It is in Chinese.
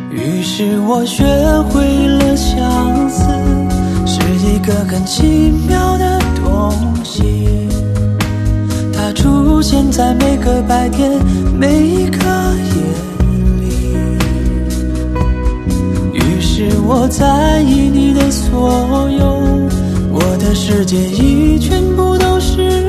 于是我学会了相思是一个很奇妙的东西，它出现在每个白天，每一个夜里。于是我在意你的所有，我的世界已全部都是